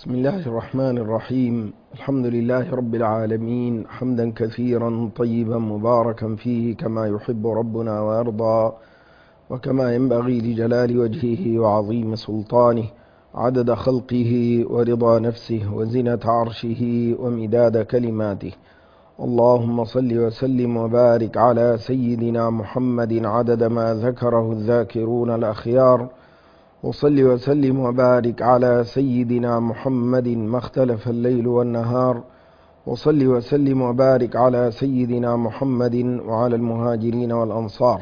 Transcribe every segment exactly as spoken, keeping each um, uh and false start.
بسم الله الرحمن الرحيم. الحمد لله رب العالمين، حمدا كثيرا طيبا مباركا فيه كما يحب ربنا ويرضى، وكما ينبغي لجلال وجهه وعظيم سلطانه، عدد خلقه ورضا نفسه وزنة عرشه ومداد كلماته. اللهم صل وسلم وبارك على سيدنا محمد عدد ما ذكره الذاكرون الأخيار، وصل وسلم وبارك على سيدنا محمد ما اختلف الليل والنهار، وصل وسلم وبارك على سيدنا محمد وعلى المهاجرين والأنصار.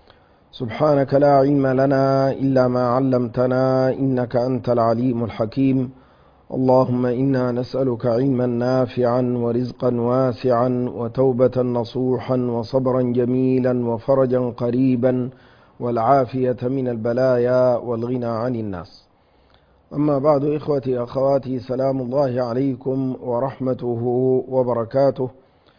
سبحانك لا علم لنا إلا ما علمتنا إنك أنت العليم الحكيم. اللهم إنا نسألك علما نافعا ورزقا واسعا وتوبة نصوحا وصبرا جميلا وفرجا قريبا والعافية من البلايا والغنى عن الناس. أما بعد، إخوتي أخواتي، سلام الله عليكم ورحمته وبركاته.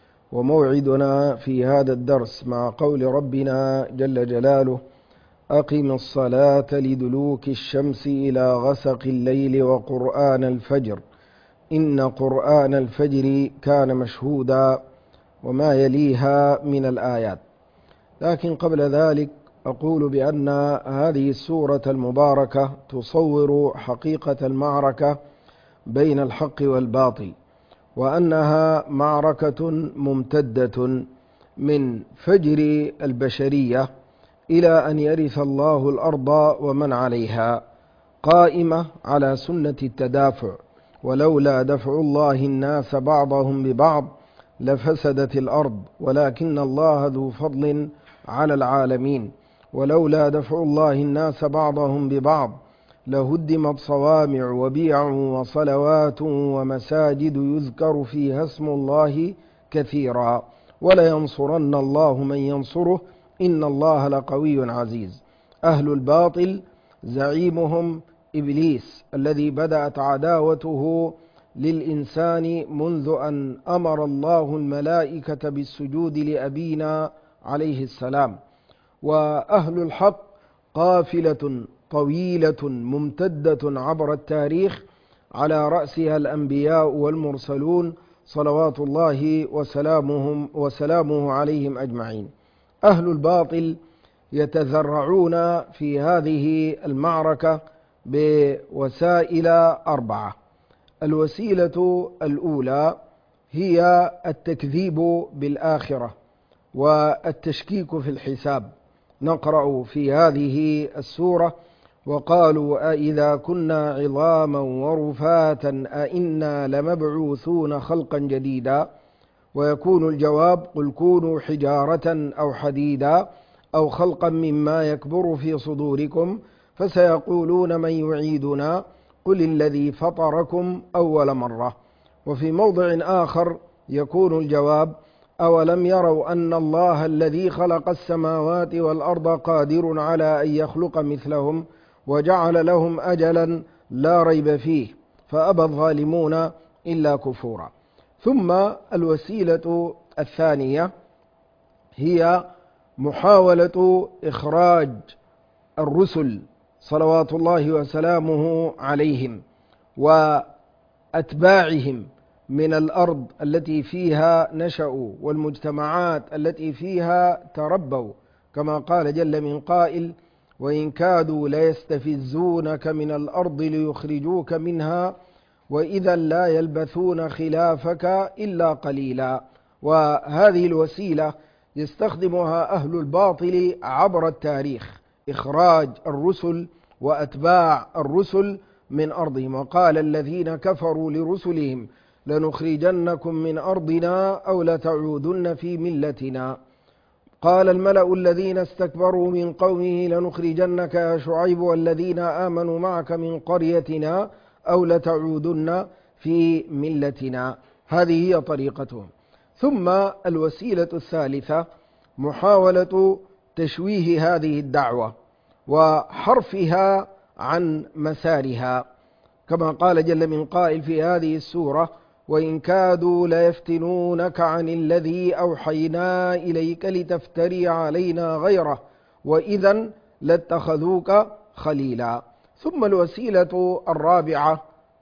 وموعدنا في هذا الدرس مع قول ربنا جل جلاله: أقم الصلاة لدلوك الشمس إلى غسق الليل وقرآن الفجر إن قرآن الفجر كان مشهودا، وما يليها من الآيات. لكن قبل ذلك أقول بأن هذه السورة المباركة تصور حقيقة المعركة بين الحق والباطل، وأنها معركة ممتدة من فجر البشرية إلى أن يرث الله الأرض ومن عليها، قائمة على سنة التدافع. ولولا دفع الله الناس بعضهم ببعض لفسدت الأرض ولكن الله ذو فضل على العالمين. ولولا دفع الله الناس بعضهم ببعض لهدمت صوامع وبيع وصلوات ومساجد يذكر فيها اسم الله كثيرا ولينصرن الله من ينصره إن الله لقوي عزيز. أهل الباطل زعيمهم إبليس الذي بدأت عداوته للإنسان منذ أن أمر الله الملائكة بالسجود لأبينا عليه السلام. وأهل الحق قافلة طويلة ممتدة عبر التاريخ، على رأسها الأنبياء والمرسلون صلوات الله وسلامهم وسلامه عليهم أجمعين. أهل الباطل يتذرعون في هذه المعركة بوسائل أربعة. الوسيلة الأولى هي التكذيب بالآخرة والتشكيك في الحساب. نقرأ في هذه السورة: وقالوا أإذا كنا عظاما ورفاتا أإنا لمبعوثون خلقا جديدا. ويكون الجواب: قل كونوا حجارة أو حديدا أو خلقا مما يكبر في صدوركم فسيقولون من يعيدنا قل الذي فطركم أول مرة. وفي موضع آخر يكون الجواب: أولم يروا أن الله الذي خلق السماوات والأرض قادر على أن يخلق مثلهم وجعل لهم أجلا لا ريب فيه فأبى الظالمون إلا كفورا. ثم الوسيلة الثانية هي محاولة إخراج الرسل صلوات الله وسلامه عليهم وأتباعهم من الأرض التي فيها نشأوا والمجتمعات التي فيها تربوا، كما قال جل من قائل: وإن كادوا ليستفزونك من الأرض ليخرجوك منها وإذا لا يلبثون خلافك إلا قليلا. وهذه الوسيلة يستخدمها أهل الباطل عبر التاريخ: إخراج الرسل وأتباع الرسل من أرضهم. وقال الذين كفروا لرسلهم: لنخرجنكم من أرضنا أو لتعودن في ملتنا. قال الملأ الذين استكبروا من قومه: لنخرجنك يا شعيب والذين آمنوا معك من قريتنا أو لتعودن في ملتنا. هذه هي طريقتهم. ثم الوسيلة الثالثة محاولة تشويه هذه الدعوة وحرفها عن مسارها، كما قال جل من قائل في هذه السورة: وإن كادوا ليفتنونك عن الذي أوحينا إليك لتفتري علينا غيره وإذا لاتخذوك خليلا. ثم الوسيلة الرابعة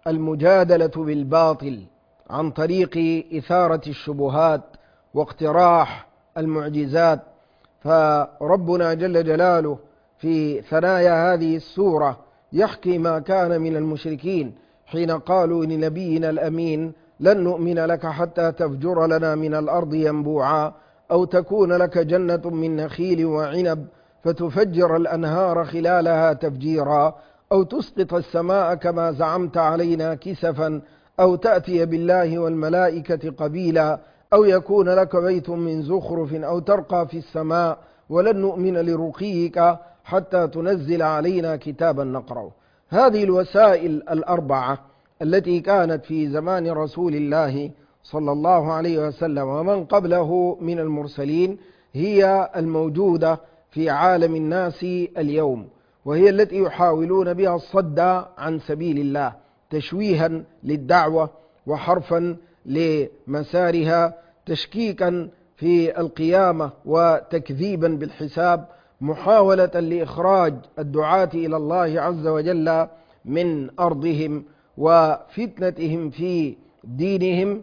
المجادلة بالباطل عن طريق إثارة الشبهات واقتراح المعجزات. فربنا جل جلاله في ثنايا هذه السورة يحكي ما كان من المشركين حين قالوا لنبينا الأمين لن نؤمن لك حتى تفجر لنا من الأرض ينبوعا أو تكون لك جنة من نخيل وعنب فتفجر الأنهار خلالها تفجيرا أو تسقط السماء كما زعمت علينا كسفا أو تأتي بالله والملائكة قبيلا أو يكون لك بيت من زخرف أو ترقى في السماء ولن نؤمن لرقيك حتى تنزل علينا كتابا نقرأه. هذه الوسائل الأربعة التي كانت في زمان رسول الله صلى الله عليه وسلم ومن قبله من المرسلين هي الموجودة في عالم الناس اليوم، وهي التي يحاولون بها الصد عن سبيل الله تشويها للدعوة وحرفا لمسارها، تشكيكا في القيامة وتكذيبا بالحساب، محاولة لإخراج الدعاة إلى الله عز وجل من أرضهم وفتنتهم في دينهم،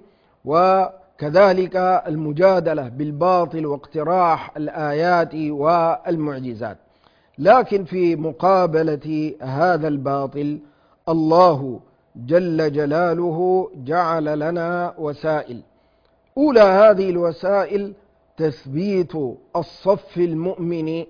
وكذلك المجادلة بالباطل واقتراح الآيات والمعجزات. لكن في مقابلة هذا الباطل الله جل جلاله جعل لنا وسائل. أولى هذه الوسائل تثبيت الصف المؤمن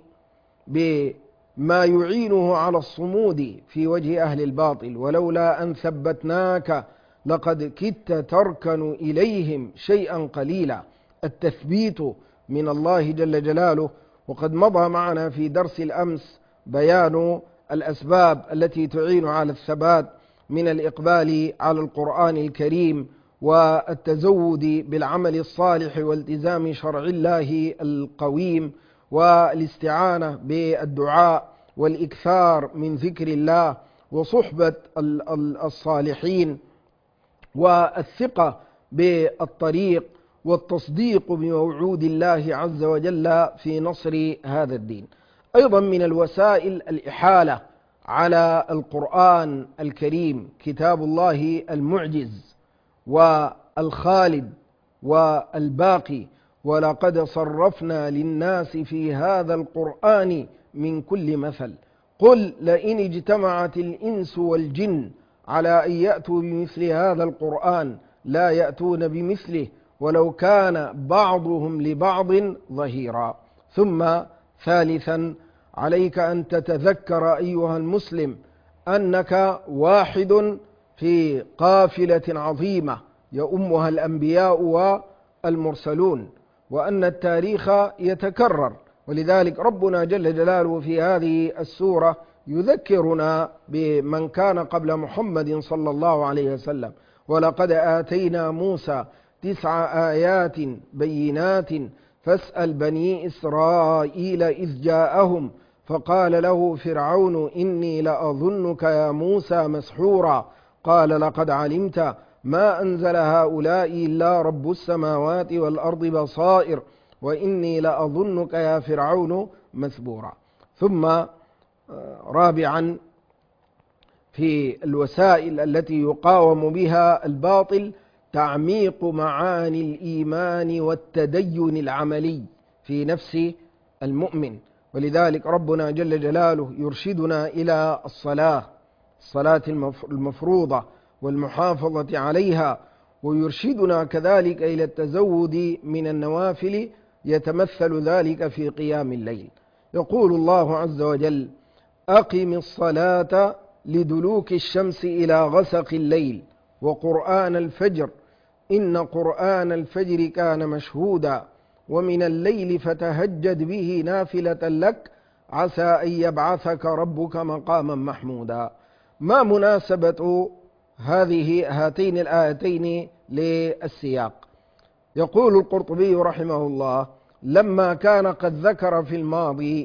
بما يعينه على الصمود في وجه أهل الباطل، ولولا أن ثبتناك لقد كدت تركن إليهم شيئا قليلا. التثبيت من الله جل جلاله، وقد مضى معنا في درس الأمس بيان الأسباب التي تعين على الثبات من الإقبال على القرآن الكريم والتزود بالعمل الصالح والتزام شرع الله القويم والاستعانة بالدعاء والإكثار من ذكر الله وصحبة الصالحين والثقة بالطريق والتصديق بموعود الله عز وجل في نصر هذا الدين. أيضا من الوسائل الإحالة على القرآن الكريم كتاب الله المعجز والخالد والباقي، ولقد صرفنا للناس في هذا القرآن من كل مثل قل لئن اجتمعت الإنس والجن على أن يأتوا بمثل هذا القرآن لا يأتون بمثله ولو كان بعضهم لبعض ظهيرا. ثم ثالثا عليك أن تتذكر أيها المسلم أنك واحد في قافلة عظيمة يؤمها الأنبياء والمرسلون، وأن التاريخ يتكرر، ولذلك ربنا جل جلاله في هذه السورة يذكرنا بمن كان قبل محمد صلى الله عليه وسلم: ولقد آتينا موسى تسع آيات بينات فاسأل بني إسرائيل إذ جاءهم فقال له فرعون إني لأظنك يا موسى مسحورا قال لقد علمت ما أنزل هؤلاء إلا رب السماوات والأرض بصائر وإني لأظنك يا فرعون مثبورا. ثم رابعا في الوسائل التي يقاوم بها الباطل تعميق معاني الإيمان والتدين العملي في نفس المؤمن، ولذلك ربنا جل جلاله يرشدنا إلى الصلاة الصلاة المفروضة والمحافظة عليها، ويرشدنا كذلك إلى التزود من النوافل يتمثل ذلك في قيام الليل. يقول الله عز وجل: أقم الصلاة لدلوك الشمس إلى غسق الليل وقرآن الفجر إن قرآن الفجر كان مشهودا ومن الليل فتهجد به نافلة لك عسى أن يبعثك ربك مقاما محمودا. ما مناسبة هذه هاتين الآيتين للسياق؟ يقول القرطبي رحمه الله: لما كان قد ذكر في الماضي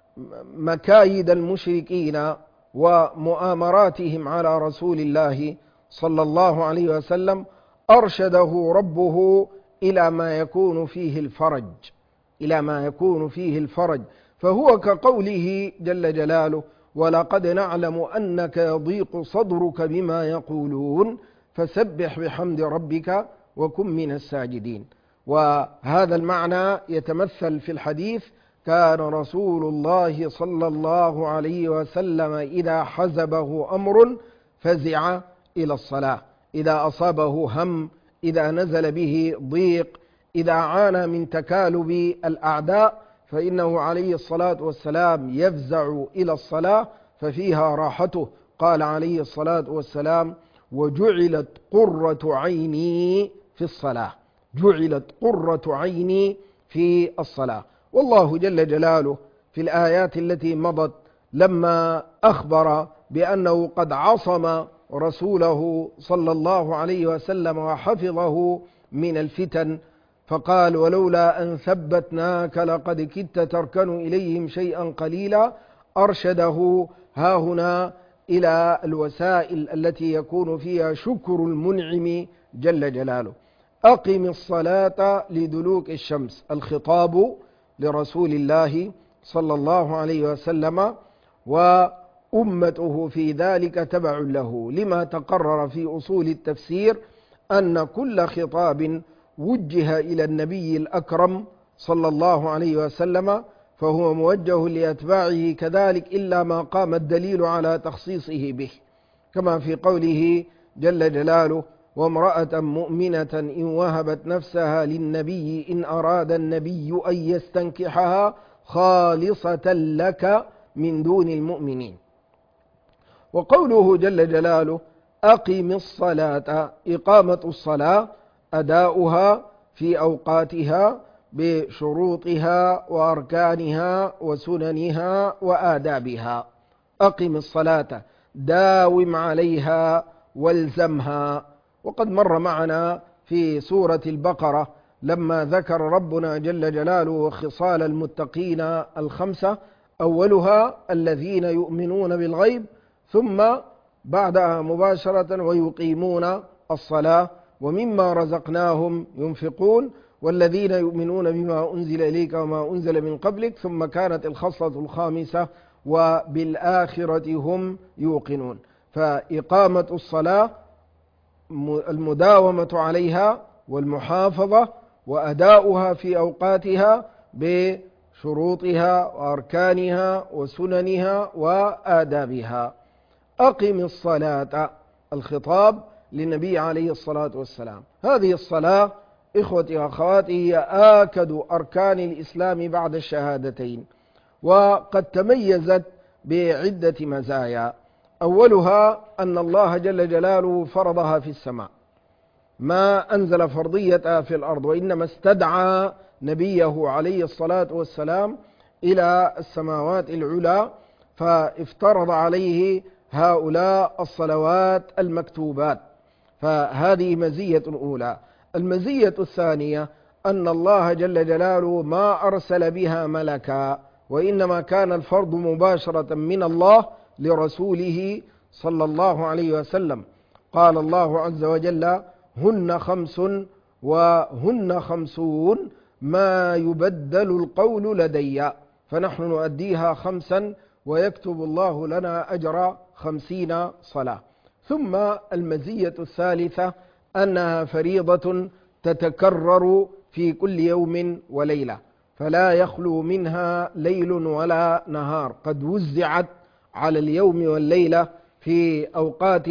مكايد المشركين ومؤامراتهم على رسول الله صلى الله عليه وسلم أرشده ربه إلى ما يكون فيه الفرج إلى ما يكون فيه الفرج فهو كقوله جل جلاله: ولقد نعلم أنك يضيق صدرك بما يقولون فسبح بحمد ربك وكن من الساجدين. وهذا المعنى يتمثل في الحديث: كان رسول الله صلى الله عليه وسلم إذا حزبه أمر فزع إلى الصلاة، إذا أصابه هم، إذا نزل به ضيق، إذا عانى من تكالب الأعداء، فإنه عليه الصلاة والسلام يفزع إلى الصلاة ففيها راحته. قال عليه الصلاة والسلام: وجعلت قرة عيني في الصلاة، جعلت قرة عيني في الصلاة. والله جل جلاله في الآيات التي مضت لما أخبر بأنه قد عصم رسوله صلى الله عليه وسلم وحفظه من الفتن، فقال: ولولا أن ثبتناك لقد كدت تركن إليهم شيئا قليلا. أرشده هاهنا إلى الوسائل التي يكون فيها شكر المنعم جل جلاله. أقم الصلاة لدلوك الشمس، الخطاب لرسول الله صلى الله عليه وسلم، وأمته في ذلك تبع له، لما تقرر في أصول التفسير أن كل خطاب وجه إلى النبي الأكرم صلى الله عليه وسلم فهو موجه لأتباعه كذلك، إلا ما قام الدليل على تخصيصه به، كما في قوله جل جلاله: وامرأة مؤمنة إن وهبت نفسها للنبي إن أراد النبي أن يستنكحها خالصة لك من دون المؤمنين. وقوله جل جلاله: أقم الصلاة، إقامة الصلاة أداؤها في أوقاتها بشروطها وأركانها وسننها وآدابها. أقم الصلاة، داوم عليها والزمها. وقد مر معنا في سورة البقرة لما ذكر ربنا جل جلاله خصال المتقين الخمسة: أولها الذين يؤمنون بالغيب، ثم بعدها مباشرة ويقيمون الصلاة ومما رزقناهم ينفقون، والذين يؤمنون بما أنزل إليك وما أنزل من قبلك، ثم كانت الخصلة الخامسة: وبالآخرة هم يوقنون. فإقامة الصلاة المداومة عليها والمحافظة وأداؤها في أوقاتها بشروطها وأركانها وسننها وآدابها. أقم الصلاة، الخطاب للنبي عليه الصلاة والسلام. هذه الصلاة إخوتي وأخواتي هي آكد أركان الإسلام بعد الشهادتين، وقد تميزت بعدة مزايا. أولها أن الله جل جلاله فرضها في السماء، ما أنزل فرضيتها في الأرض، وإنما استدعى نبيه عليه الصلاة والسلام إلى السماوات العلى فافترض عليه هؤلاء الصلوات المكتوبات. فهذه مزية أولى. المزية الثانية أن الله جل جلاله ما أرسل بها ملكا، وإنما كان الفرض مباشرة من الله لرسوله صلى الله عليه وسلم. قال الله عز وجل: هن خمس وهن خمسون ما يبدل القول لدي، فنحن نؤديها خمسا ويكتب الله لنا أجر خمسين صلاة. ثم المزية الثالثة أنها فريضة تتكرر في كل يوم وليلة، فلا يخلو منها ليل ولا نهار، قد وزعت على اليوم والليلة في أوقات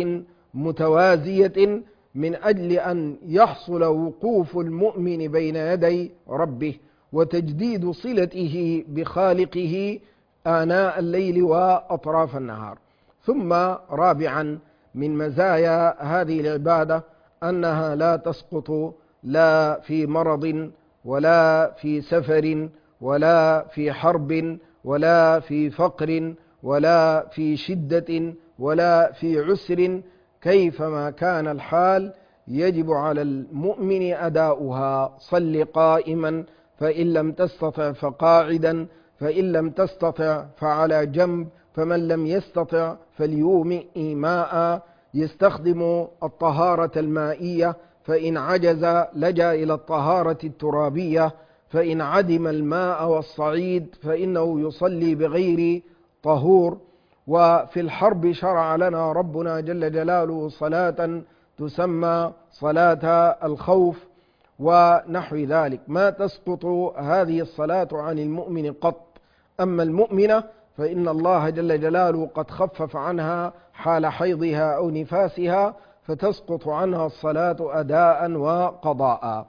متوازية من أجل أن يحصل وقوف المؤمن بين يدي ربه وتجديد صلته بخالقه آناء الليل وأطراف النهار. ثم رابعا من مزايا هذه العبادة أنها لا تسقط لا في مرض ولا في سفر ولا في حرب ولا في فقر ولا في شدة ولا في عسر، كيفما كان الحال يجب على المؤمن أداؤها. صل قائما فإن لم تستطع فقاعدا، فإن لم تستطع فعلى جنب، فمن لم يستطع فليومئ إيماء، يستخدم الطهارة المائية، فإن عجز لجأ إلى الطهارة الترابية، فإن عدم الماء والصعيد فإنه يصلي بغير طهور. وفي الحرب شرع لنا ربنا جل جلاله صلاة تسمى صلاة الخوف ونحو ذلك، ما تسقط هذه الصلاة عن المؤمن قط. أما المؤمنة فإن الله جل جلاله قد خفف عنها حال حيضها أو نفاسها، فتسقط عنها الصلاة أداء وقضاء.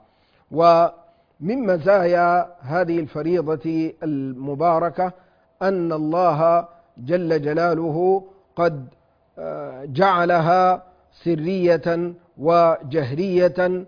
ومن مزايا هذه الفريضة المباركة أن الله جل جلاله قد جعلها سرية وجهرية،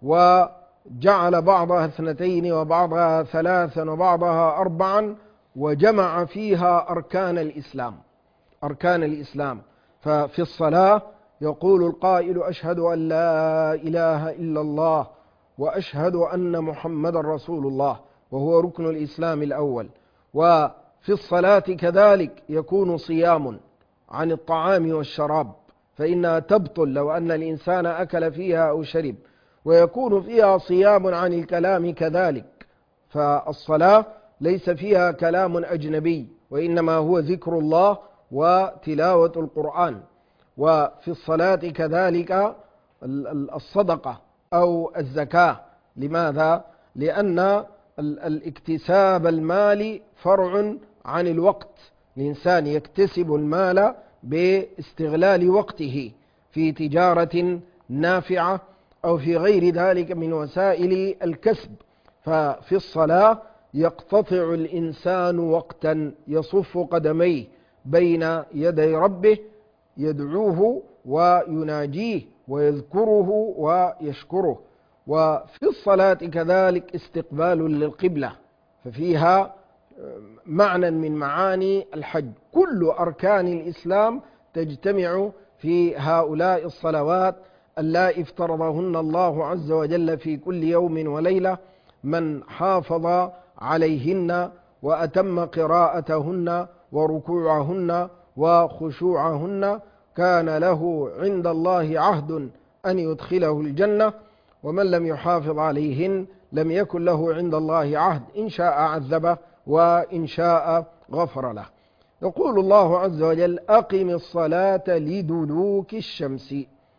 وجعل بعضها اثنتين وبعضها ثلاثا وبعضها أربعا، وجمع فيها أركان الإسلام أركان الإسلام ففي الصلاة يقول القائل: أشهد أن لا إله إلا الله وأشهد أن محمد رسول الله، وهو ركن الإسلام الأول. وفي الصلاة كذلك يكون صيام عن الطعام والشراب، فإنها تبطل لو أن الإنسان أكل فيها أو شرب، ويكون فيها صيام عن الكلام كذلك، فالصلاة ليس فيها كلام أجنبي، وإنما هو ذكر الله وتلاوة القرآن. وفي الصلاة كذلك الصدقة أو الزكاة. لماذا؟ لأن الاكتساب المالي فرع عن الوقت، الإنسان يكتسب المال باستغلال وقته في تجارة نافعة أو في غير ذلك من وسائل الكسب. ففي الصلاة يقتطع الإنسان وقتا يصف قدميه بين يدي ربه، يدعوه ويناجيه ويذكره ويشكره. وفي الصلاة كذلك استقبال للقبلة، ففيها معنى من معاني الحج. كل أركان الإسلام تجتمع في هؤلاء الصلوات اللائي افترضهن الله عز وجل في كل يوم وليلة. من حافظ عليهن وأتم قراءتهن وركوعهن وخشوعهن كان له عند الله عهد أن يدخله الجنة، ومن لم يحافظ عليهن لم يكن له عند الله عهد، إن شاء عذبه وإن شاء غفر له. يقول الله عز وجل: أقم الصلاة لدلوك الشمس.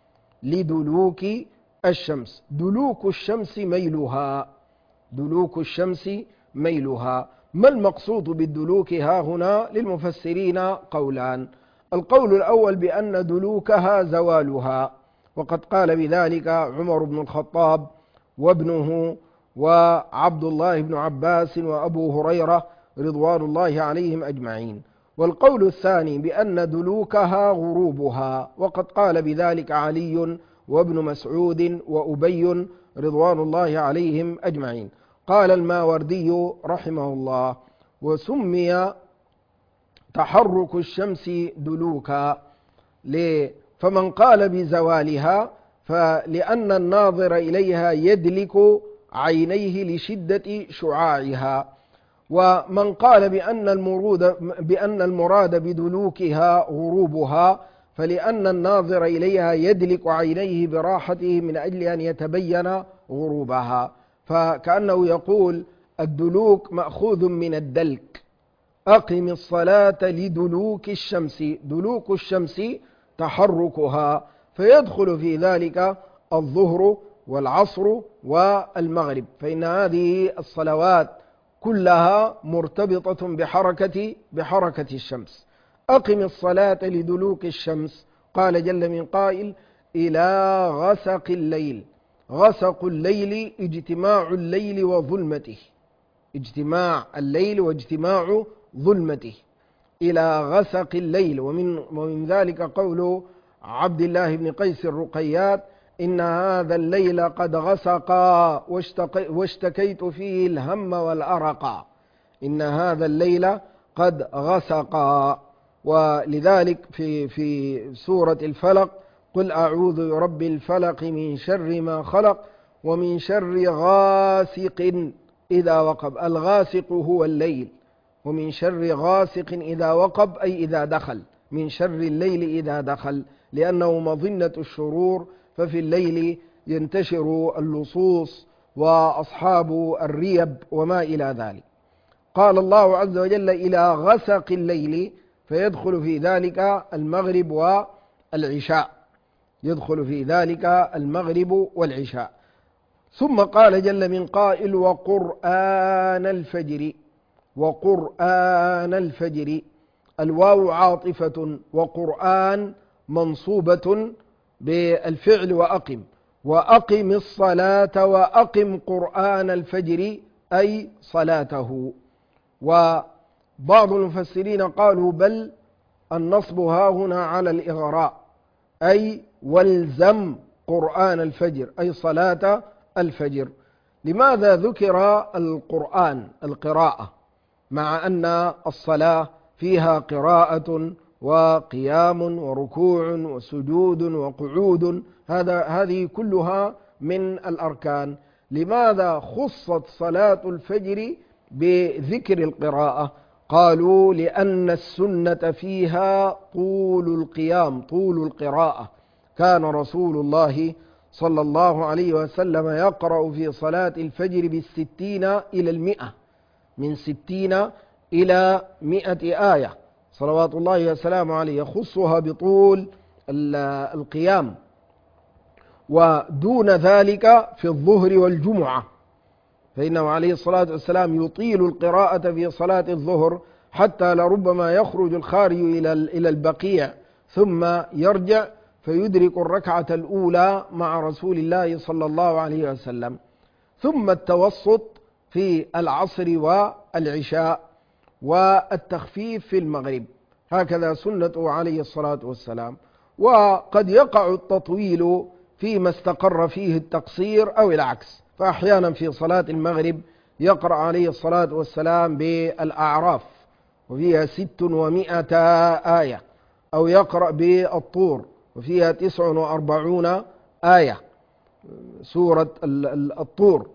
لدلوك الشمس، دلوك الشمس ميلها، دلوك الشمس ميلها. ما المقصود بالدلوك ها هنا؟ للمفسرين قولان. القول الأول بأن دلوكها زوالها، وقد قال بذلك عمر بن الخطاب وابنه وعبد الله بن عباس وأبو هريرة رضوان الله عليهم أجمعين. والقول الثاني بأن دلوكها غروبها، وقد قال بذلك علي وابن مسعود وأبي رضوان الله عليهم أجمعين. قال الماوردي رحمه الله: وسمي تحرك الشمس دلوكا، فمن قال بزوالها فلأن الناظر إليها يدلك عينيه لشدة شعاعها. ومن قال بأن المرود بأن المراد بدلوكها غروبها فلأن الناظر إليها يدلك عينيه براحته من أجل أن يتبين غروبها. فكأنه يقول الدلوك مأخوذ من الدلك. أقم الصلاة لدلوك الشمس، دلوك الشمس تحركها، فيدخل في ذلك الظهر والعصر والمغرب، فإن هذه الصلوات كلها مرتبطة بحركة بحركة الشمس. أقم الصلاة لدلوك الشمس، قال جل من قائل: إلى غسق الليل. غسق الليل اجتماع الليل وظلمته، اجتماع الليل واجتماع ظلمته، إلى غسق الليل. ومن, ومن ذلك قول عبد الله بن قيس الرقيات: إن هذا الليل قد غسق واشتكيت فيه الهم والأرق. إن هذا الليل قد غسق. ولذلك في, في سورة الفلق: قل أعوذ برب الفلق من شر ما خلق ومن شر غاسق إذا وقب. الغاسق هو الليل، ومن شر غاسق إذا وقب أي إذا دخل، من شر الليل إذا دخل، لأنه مظنة الشرور، ففي الليل ينتشر اللصوص وأصحاب الريب وما إلى ذلك. قال الله عز وجل: إلى غسق الليل، فيدخل في ذلك المغرب والعشاء، يدخل في ذلك المغرب والعشاء. ثم قال جل من قائل: وقرآن الفجر. وقرآن الفجر، الواو عاطفة، وقرآن منصوبة بالفعل وأقم، وأقم الصلاة وأقم قرآن الفجر أي صلاته. وبعض المفسرين قالوا بل النصب ها هنا على الإغراء، أي والزم قرآن الفجر أي صلاة الفجر. لماذا ذكر القرآن القراءة مع أن الصلاة فيها قراءة وقيام وركوع وسجود وقعود؟ هذا هذه كلها من الأركان. لماذا خصت صلاة الفجر بذكر القراءة؟ قالوا لأن السنة فيها طول القيام، طول القراءة. كان رسول الله صلى الله عليه وسلم يقرأ في صلاة الفجر بالستين إلى المئة، من ستين إلى مئة آية صلوات الله وسلامه عليه، يخصها بطول القيام. ودون ذلك في الظهر والجمعة، فإنه عليه الصلاة والسلام يطيل القراءة في صلاة الظهر حتى لربما يخرج الخارج إلى البقيع ثم يرجع فيدرك الركعة الأولى مع رسول الله صلى الله عليه وسلم. ثم التوسط في العصر والعشاء، والتخفيف في المغرب، هكذا سنته عليه الصلاة والسلام. وقد يقع التطويل فيما استقر فيه التقصير أو العكس، فأحيانا في صلاة المغرب يقرأ عليه الصلاة والسلام بالأعراف وفيها ست ومائة آية، أو يقرأ بالطور وفيها تسع وأربعون آية، سورة الطور.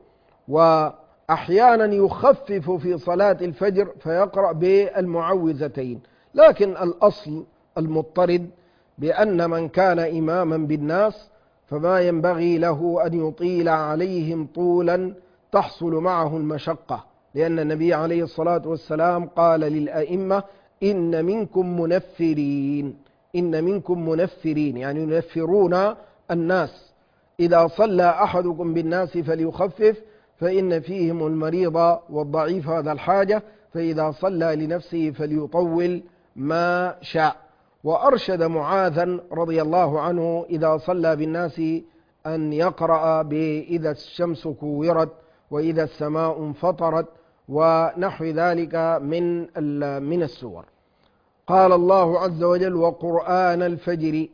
وأحيانا يخفف في صلاة الفجر فيقرأ بالمعوذتين. لكن الأصل المضطرد بأن من كان إماما بالناس فما ينبغي له أن يطيل عليهم طولا تحصل معه المشقة، لأن النبي عليه الصلاة والسلام قال للأئمة: إن منكم منفرين، إن منكم منفرين، يعني ينفرون الناس. إذا صلى أحدكم بالناس فليخفف، فإن فيهم المريض والضعيف هذا الحاجة، فإذا صلى لنفسه فليطول ما شاء. وأرشد معاذا رضي الله عنه إذا صلى بالناس أن يقرأ بإذا الشمس كورت وإذا السماء انفطرت ونحو ذلك من من السور. قال الله عز وجل: وقرآن الفجر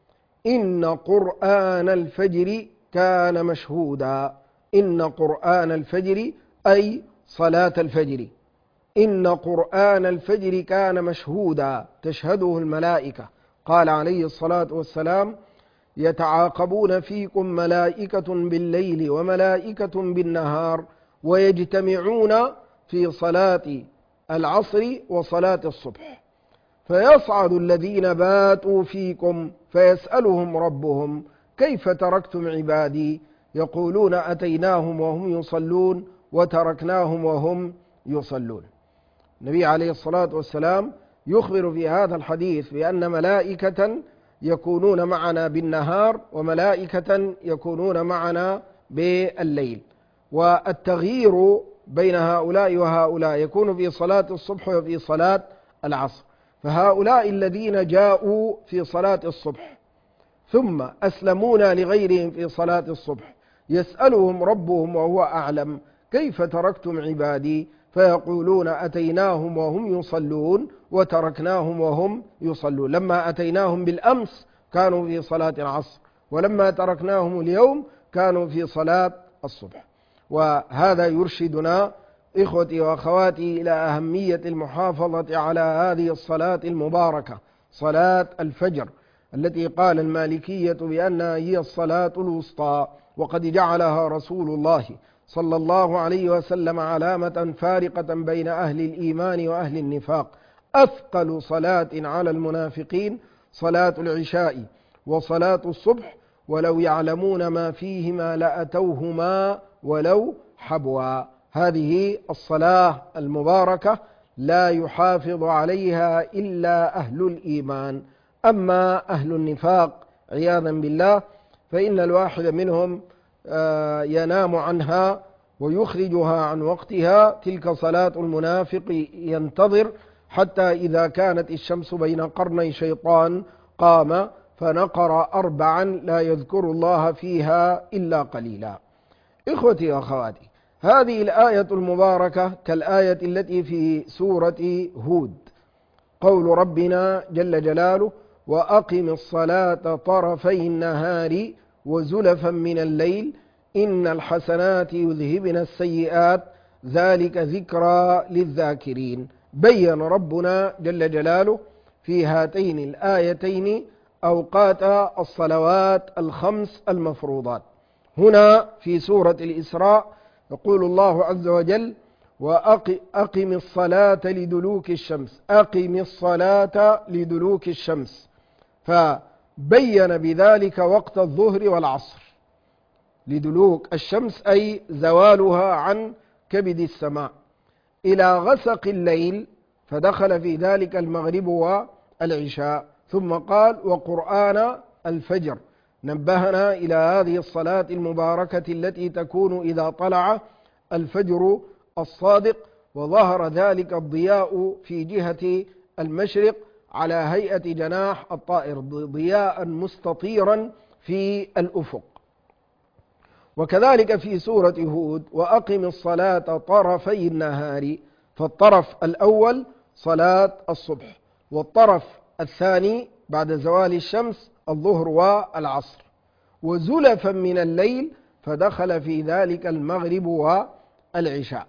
إن قرآن الفجر كان مشهودا. إن قرآن الفجر أي صلاة الفجر، إن قرآن الفجر كان مشهودا، تشهده الملائكة. قال عليه الصلاة والسلام: يتعاقبون فيكم ملائكة بالليل وملائكة بالنهار ويجتمعون في صلاة العصر وصلاة الصبح، فيصعد الذين باتوا فيكم فيسألهم ربهم: كيف تركتم عبادي؟ يقولون: أتيناهم وهم يصلون وتركناهم وهم يصلون. النبي عليه الصلاة والسلام يخبر في هذا الحديث بأن ملائكة يكونون معنا بالنهار وملائكة يكونون معنا بالليل، والتغيير بين هؤلاء وهؤلاء يكون في صلاة الصبح وفي صلاة العصر. فهؤلاء الذين جاءوا في صلاة الصبح ثم أسلمون لغيرهم في صلاة الصبح يسألهم ربهم وهو أعلم: كيف تركتم عبادي؟ فيقولون: أتيناهم وهم يصلون وتركناهم وهم يصلون. لما أتيناهم بالأمس كانوا في صلاة العصر، ولما تركناهم اليوم كانوا في صلاة الصبح. وهذا يرشدنا إخوتي وأخواتي إلى أهمية المحافظة على هذه الصلاة المباركة، صلاة الفجر، التي قال المالكية بأنها هي الصلاة الوسطى، وقد جعلها رسول الله صلى الله عليه وسلم علامة فارقة بين أهل الإيمان وأهل النفاق. أثقل صلاة على المنافقين صلاة العشاء وصلاة الصبح، ولو يعلمون ما فيهما لأتوهما ولو حبوا. هذه الصلاة المباركة لا يحافظ عليها إلا أهل الإيمان. أما أهل النفاق عياذا بالله فإن الواحد منهم ينام عنها ويخرجها عن وقتها. تلك صلاة المنافق، ينتظر حتى إذا كانت الشمس بين قرني شيطان قام فنقر أربعا لا يذكر الله فيها إلا قليلا. إخوتي وأخواتي، هذه الآية المباركة كالآية التي في سورة هود، قول ربنا جل جلاله: وأقم الصلاة طرفي النهار وزلفا من الليل إن الحسنات يذهبن السيئات ذلك ذكرى للذاكرين. بين ربنا جل جلاله في هاتين الآيتين أوقات الصلوات الخمس المفروضات. هنا في سورة الإسراء يقول الله عز وجل: وأقم الصلاة لدلوك الشمس، أقم الصلاة لدلوك الشمس، فبين بذلك وقت الظهر والعصر. لدلوك الشمس أي زوالها عن كبد السماء إلى غسق الليل، فدخل في ذلك المغرب والعشاء. ثم قال: وقرآن الفجر، نبهنا إلى هذه الصلاة المباركة التي تكون إذا طلع الفجر الصادق وظهر ذلك الضياء في جهة المشرق على هيئة جناح الطائر، ضياء مستطيرا في الأفق. وكذلك في سورة هود: وأقم الصلاة طرفي النهار، فالطرف الأول صلاة الصبح، والطرف الثاني بعد زوال الشمس الظهر والعصر. وزلفا من الليل، فدخل في ذلك المغرب والعشاء.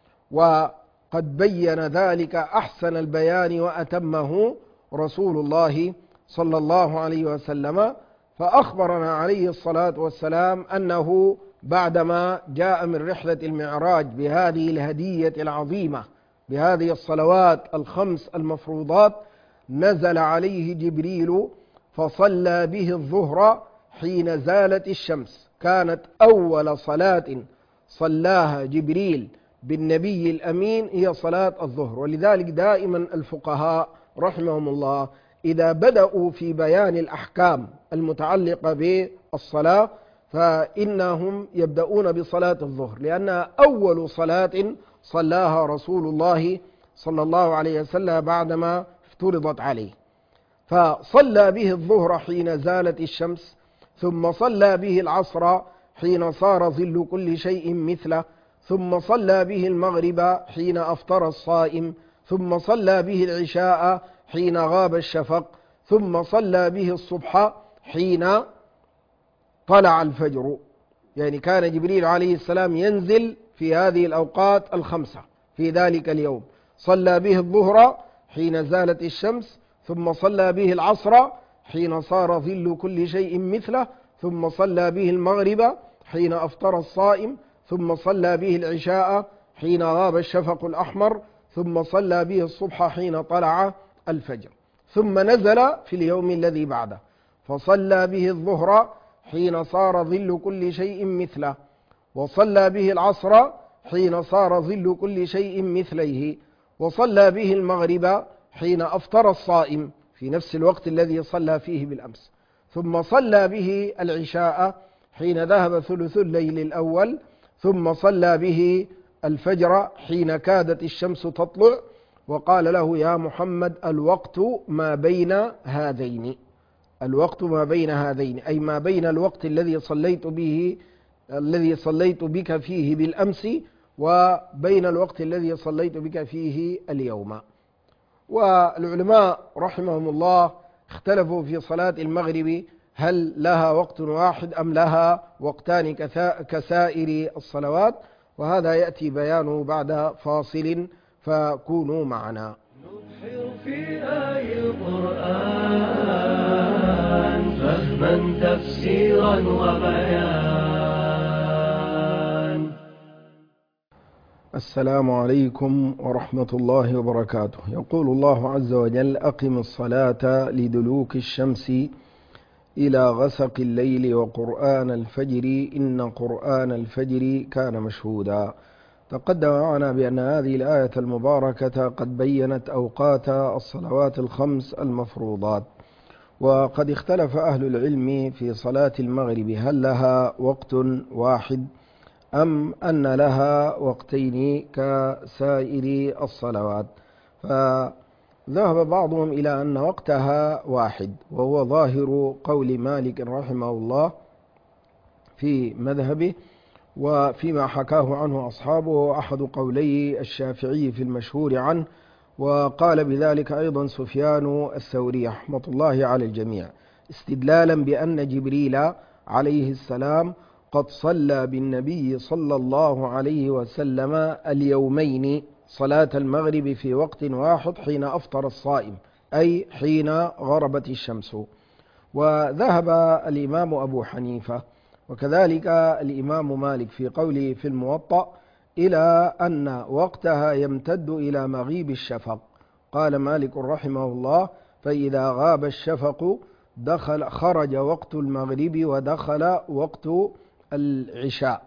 وقد بين ذلك أحسن البيان وأتمه رسول الله صلى الله عليه وسلم، فأخبرنا عليه الصلاة والسلام أنه بعدما جاء من رحلة المعراج بهذه الهدية العظيمة بهذه الصلوات الخمس المفروضات، نزل عليه جبريل فصلى به الظهر حين زالت الشمس. كانت أول صلاة صلاها جبريل بالنبي الأمين هي صلاة الظهر. ولذلك دائما الفقهاء رحمهم الله إذا بدأوا في بيان الأحكام المتعلقة بالصلاة فإنهم يبدأون بصلاة الظهر، لأنها أول صلاة صلاها رسول الله صلى الله عليه وسلم بعدما افترضت عليه. فصلى به الظهر حين زالت الشمس، ثم صلى به العصر حين صار ظل كل شيء مثله، ثم صلى به المغرب حين أفطر الصائم، ثم صلى به العشاء حين غاب الشفق، ثم صلى به الصبح حين طلع الفجر. يعني كان جبريل عليه السلام ينزل في هذه الأوقات الخمسة في ذلك اليوم. صلى به الظهر حين زالت الشمس، ثم صلى به العصر حين صار ظل كل شيء مثله، ثم صلى به المغرب حين أفطر الصائم، ثم صلى به العشاء حين غاب الشفق الأحمر، ثم صلى به الصبح حين طلع الفجر. ثم نزل في اليوم الذي بعده فصلى به الظهر حين صار ظل كل شيء مثله، وصلى به العصر حين صار ظل كل شيء مثليه، وصلى به المغرب حين أفطر الصائم في نفس الوقت الذي صلى فيه بالأمس، ثم صلى به العشاء حين ذهب ثلث الليل الأول، ثم صلى به الفجر حين كادت الشمس تطلع، وقال له: يا محمد الوقت ما بين هذين، الوقت ما بين هذين أي ما بين الوقت الذي صليت به الذي صليت بك فيه بالأمس وبين الوقت الذي صليت بك فيه اليوم. والعلماء رحمهم الله اختلفوا في صلاة المغرب هل لها وقت واحد أم لها وقتان كسائر الصلوات، وهذا يأتي بيانه بعد فاصل، فكونوا معنا. نبحر في آي القرآن فهما تفسيرا وبيان. السلام عليكم ورحمة الله وبركاته. يقول الله عز وجل: أقم الصلاة لدلوك الشمس إلى غسق الليل وقرآن الفجر إن قرآن الفجر كان مشهودا. تقدم معنا بأن هذه الآية المباركة قد بيّنت أوقات الصلوات الخمس المفروضات، وقد اختلف أهل العلم في صلاة المغرب هل لها وقت واحد أم أن لها وقتين كسائر الصلوات. فذهب بعضهم إلى أن وقتها واحد، وهو ظاهر قول مالك رحمه الله في مذهبه، وفيما حكاه عنه أصحابه أحد قولي الشافعي في المشهور عنه، وقال بذلك أيضا سفيان الثوري رحمة الله على الجميع، استدلالا بأن جبريل عليه السلام قد صلى بالنبي صلى الله عليه وسلم اليومين صلاة المغرب في وقت واحد حين أفطر الصائم، أي حين غربت الشمس. وذهب الإمام أبو حنيفة وكذلك الإمام مالك في قوله في الموطأ إلى أن وقتها يمتد إلى مغيب الشفق. قال مالك رحمه الله: فإذا غاب الشفق دخل خرج وقت المغرب ودخل وقت العشاء.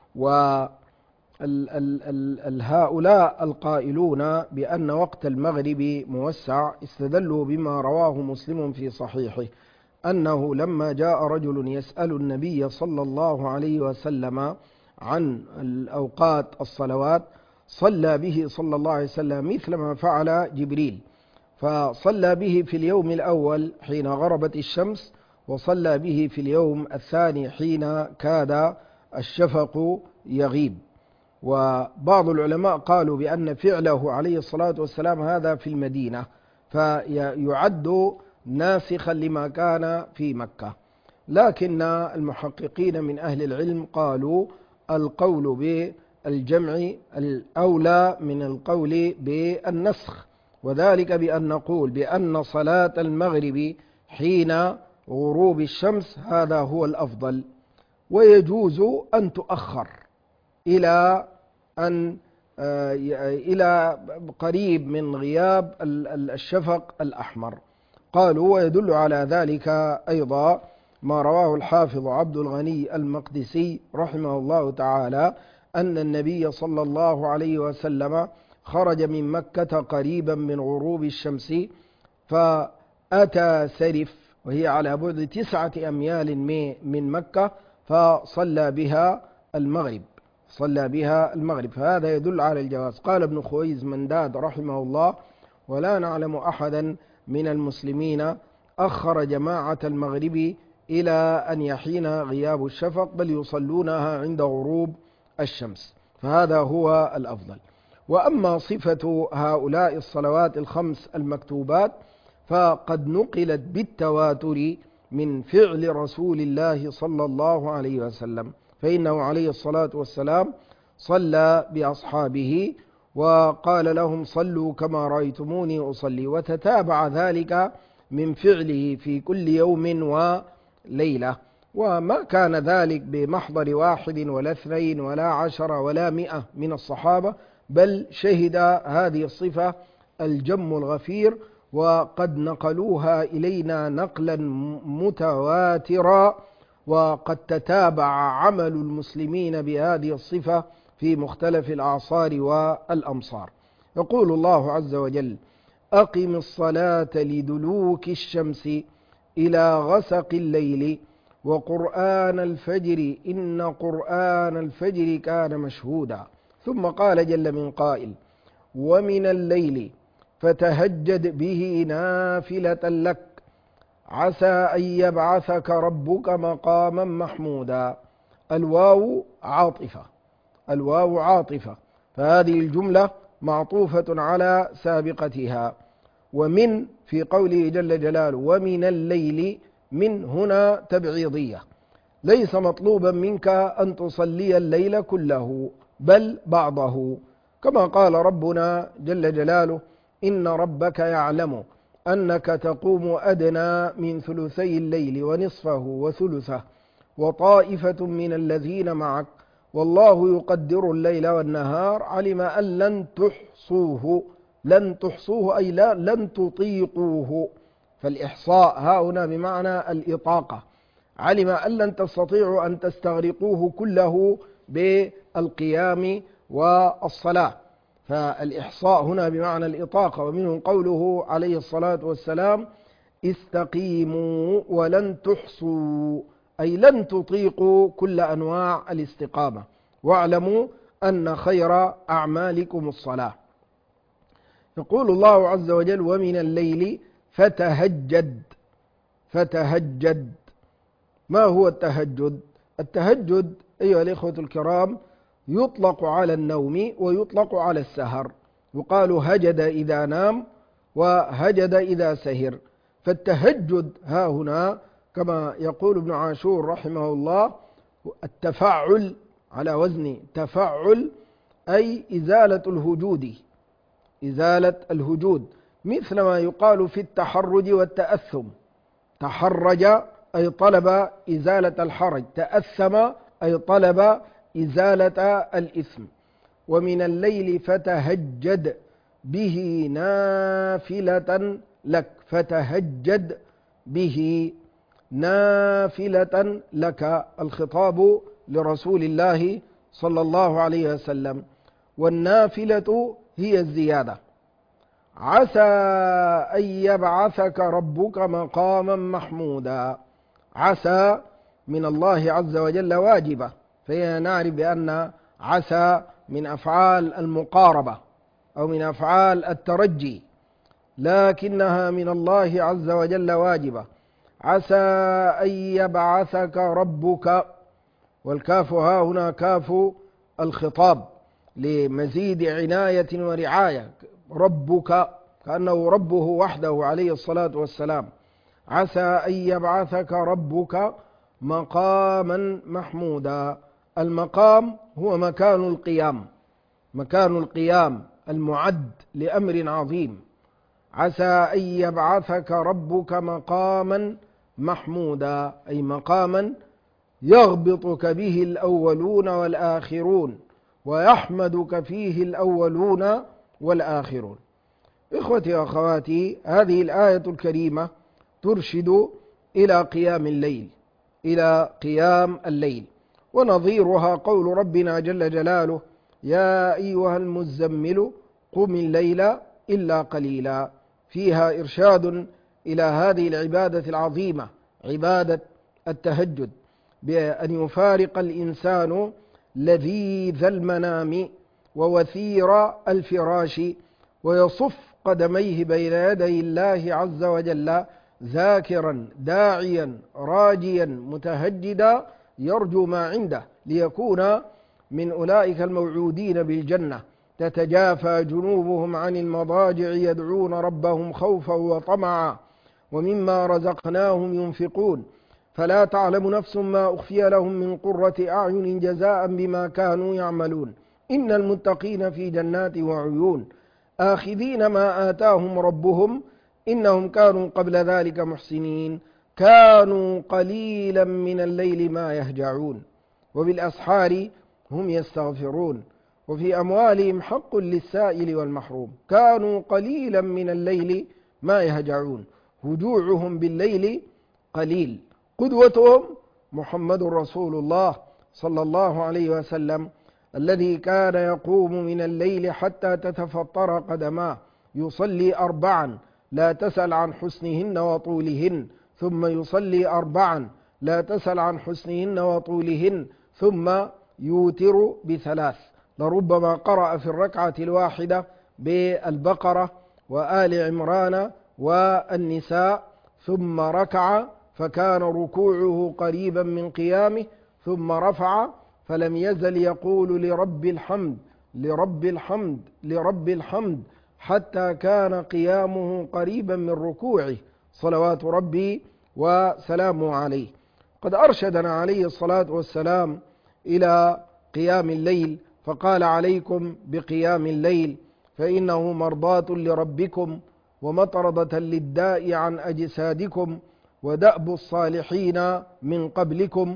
وهؤلاء القائلون بأن وقت المغرب موسع استدلوا بما رواه مسلم في صحيحه أنه لما جاء رجل يسأل النبي صلى الله عليه وسلم عن الأوقات الصلوات صلى به صلى الله عليه وسلم مثل ما فعل جبريل، فصلى به في اليوم الأول حين غربت الشمس، وصلى به في اليوم الثاني حين كاد الشفق يغيب. وبعض العلماء قالوا بأن فعله عليه الصلاة والسلام هذا في المدينة فيعد ناسخا لما كان في مكة، لكن المحققين من أهل العلم قالوا القول بالجمع الأولى من القول بالنسخ، وذلك بأن نقول بأن صلاة المغرب حين غروب الشمس هذا هو الأفضل، ويجوز أن تؤخر إلى أن إلى قريب من غياب الشفق الأحمر. قالوا ويدل على ذلك أيضا ما رواه الحافظ عبد الغني المقدسي رحمه الله تعالى أن النبي صلى الله عليه وسلم خرج من مكة قريبا من غروب الشمس فأتى سرف، وهي على بعد تسعة أميال من مكة، فصلى بها المغرب صلى بها المغرب فهذا يدل على الجواز. قال ابن خويز منداد رحمه الله: ولا نعلم أحدا من المسلمين أخر جماعة المغرب إلى أن يحين غياب الشفق، بل يصلونها عند غروب الشمس، فهذا هو الأفضل. وأما صفة هؤلاء الصلوات الخمس المكتوبات فقد نقلت بالتواتر من فعل رسول الله صلى الله عليه وسلم، فإنه عليه الصلاة والسلام صلى بأصحابه وقال لهم: صلوا كما رأيتموني أصلي، وتتابع ذلك من فعله في كل يوم وليلة. وما كان ذلك بمحضر واحد ولا اثنين ولا عشر ولا مئة من الصحابة، بل شهد هذه الصفة الجم الغفير، وقد نقلوها إلينا نقلا متواترا، وقد تتابع عمل المسلمين بهذه الصفة في مختلف الأعصار والأمصار. يقول الله عز وجل: أقم الصلاة لدلوك الشمس إلى غسق الليل وقرآن الفجر إن قرآن الفجر كان مشهودا. ثم قال جل من قائل: ومن الليل فتهجد به نافلة لك عسى أن يبعثك ربك مقاما محمودا. الواو عاطفة الواو عاطفة فهذه الجملة معطوفة على سابقتها. ومن في قوله جل جلاله ومن الليل، من هنا تبعيضية، ليس مطلوبا منك أن تصلي الليل كله بل بعضه، كما قال ربنا جل جلاله: إن ربك يعلم أنك تقوم أدنى من ثلثي الليل ونصفه وثلثه وطائفة من الذين معك والله يقدر الليل والنهار علم أن لن تحصوه لن تحصوه أي لا لن تطيقوه، فالإحصاء ها هنا بمعنى الإطاقة، علم أن لن تستطيعوا أن تستغرقوه كله بالقيام والصلاة. فالإحصاء هنا بمعنى الإطاقة، ومنه قوله عليه الصلاة والسلام: استقيموا ولن تحصوا، أي لن تطيقوا كل أنواع الاستقامة، واعلموا أن خير أعمالكم الصلاة. يقول الله عز وجل: ومن الليل فتهجد. فتهجد، ما هو التهجد؟ التهجد أيها الإخوة الكرام يطلق على النوم ويطلق على السهر، يقال هجد إذا نام وهجد إذا سهر. فالتهجد ها هنا كما يقول ابن عاشور رحمه الله التفعل على وزن تفعل، أي إزالة الهجود، إزالة الهجود، مثل ما يقال في التحرج والتأثم. تحرج أي طلب إزالة الحرج، تأثم أي طلب إزالة الإثم. ومن الليل فتهجد به نافلة لك. فتهجد به نافلة لك، الخطاب لرسول الله صلى الله عليه وسلم. والنافلة هي الزيادة. عسى أن يبعثك ربك مقاما محمودا. عسى من الله عز وجل واجبة، فنعرف بأن عسى من أفعال المقاربة أو من أفعال الترجي، لكنها من الله عز وجل واجبة. عسى أن يبعثك ربك، والكاف ها هنا كاف الخطاب لمزيد عناية ورعاية. ربك كأنه ربه وحده عليه الصلاة والسلام. عسى أن يبعثك ربك مقاما محمودا. المقام هو مكان القيام، مكان القيام المعد لأمر عظيم. عسى أن يبعثك ربك مقاما محمودا، أي مقاما يغبطك به الأولون والآخرون ويحمدك فيه الأولون والآخرون. إخوتي وأخواتي، هذه الآية الكريمة ترشد إلى قيام الليل، إلى قيام الليل. ونظيرها قول ربنا جل جلاله: يا أيها المزمل قم الليل إلا قليلا. فيها إرشاد إلى هذه العبادة العظيمة، عبادة التهجد، بأن يفارق الإنسان لذيذ المنام ووثير الفراش ويصف قدميه بين يدي الله عز وجل ذاكرا داعيا راجيا متهجدا يرجو ما عنده، ليكون من أولئك الموعودين بالجنة. تتجافى جنوبهم عن المضاجع يدعون ربهم خوفا وطمعا ومما رزقناهم ينفقون فلا تعلم نفس ما أخفي لهم من قرة أعين جزاء بما كانوا يعملون إن المتقين في جنات وعيون آخذين ما آتاهم ربهم إنهم كانوا قبل ذلك محسنين كانوا قليلا من الليل ما يهجعون وبالأسحار هم يستغفرون وفي أموالهم حق للسائل والمحروم كانوا قليلا من الليل ما يهجعون. هجوعهم بالليل قليل. قدوتهم محمد رسول الله صلى الله عليه وسلم الذي كان يقوم من الليل حتى تتفطر قدماه، يصلي أربعا لا تسأل عن حسنهن وطولهن، ثم يصلي أربعا لا تسأل عن حسنهن وطولهن، ثم يوتر بثلاث. لربما قرأ في الركعة الواحدة بالبقرة وآل عمران والنساء، ثم ركع فكان ركوعه قريبا من قيامه، ثم رفع فلم يزل يقول لرب الحمد لرب الحمد لرب الحمد حتى كان قيامه قريبا من ركوعه صلوات ربي وسلامه عليه. قد أرشدنا عليه الصلاة والسلام إلى قيام الليل، فقال: عليكم بقيام الليل فإنه مرضاة لربكم ومطردة للداء عن أجسادكم ودأب الصالحين من قبلكم.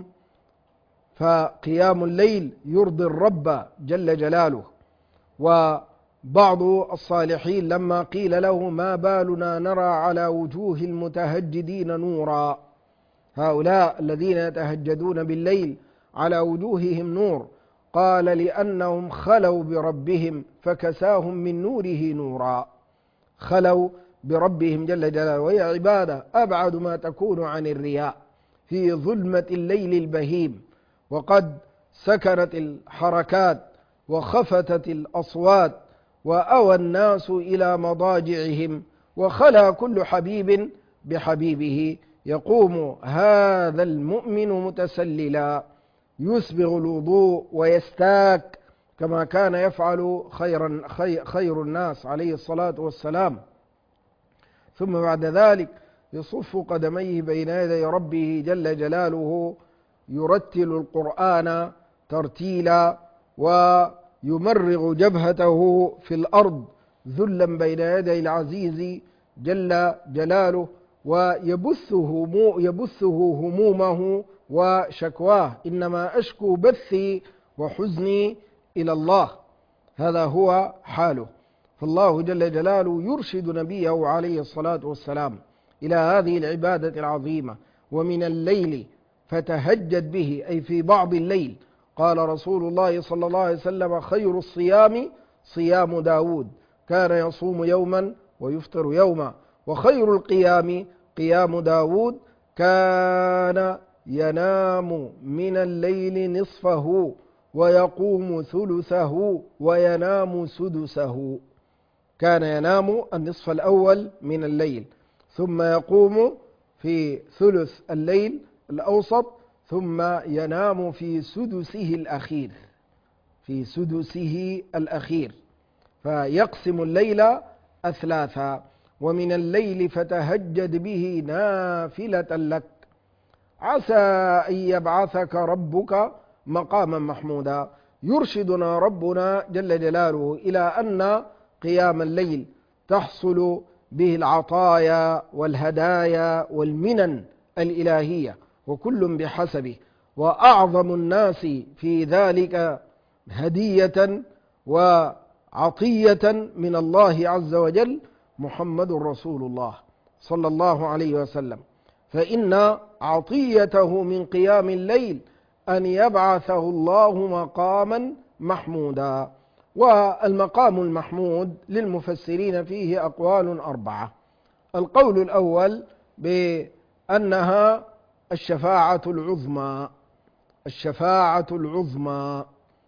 فقيام الليل يرضي الرب جل جلاله. وبعض الصالحين لما قيل له: ما بالنا نرى على وجوه المتهجدين نورا، هؤلاء الذين يتهجدون بالليل على وجوههم نور، قال لأنهم خلوا بربهم فكساهم من نوره نورا. خلوا بربهم جل جلاله، وهي عبادة أبعد ما تكون عن الرياء في ظلمة الليل البهيم، وقد سكنت الحركات وخفتت الأصوات وأوى الناس إلى مضاجعهم، وخلا كل حبيب بحبيبه. يقوم هذا المؤمن متسللا يسبغ الوضوء ويستاك كما كان يفعل خير, خير الناس عليه الصلاة والسلام، ثم بعد ذلك يصف قدميه بين يدي ربه جل جلاله، يرتل القرآن ترتيلا ويمرغ جبهته في الأرض ذلا بين يدي العزيز جل جلاله، ويبثه يبثه همومه وشكواه. إنما أشكو بثي وحزني إلى الله، هذا هو حاله. فالله جل جلاله يرشد نبيه عليه الصلاة والسلام إلى هذه العبادة العظيمة. ومن الليل فتهجد به، أي في بعض الليل. قال رسول الله صلى الله عليه وسلم: خير الصيام صيام داود، كان يصوم يوما ويفطر يوما. وخير القيام قيام داود، كان ينام من الليل نصفه ويقوم ثلثه وينام سدسه. كان ينام النصف الأول من الليل، ثم يقوم في ثلث الليل الأوسط، ثم ينام في سدسه الأخير في سدسه الأخير فيقسم الليل أثلاثا. ومن الليل فتهجد به نافلة لك، عسى أن يبعثك ربك مقاما محمودا. يرشدنا ربنا جل جلاله إلى أن قيام الليل تحصل به العطايا والهدايا والمنن الإلهية، وكل بحسبه. وأعظم الناس في ذلك هدية وعطية من الله عز وجل محمد رسول الله صلى الله عليه وسلم، فإن عطيته من قيام الليل أن يبعثه الله مقاما محمودا. والمقام المحمود للمفسرين فيه أقوال أربعة. القول الأول بأنها الشفاعة العظمى الشفاعة العظمى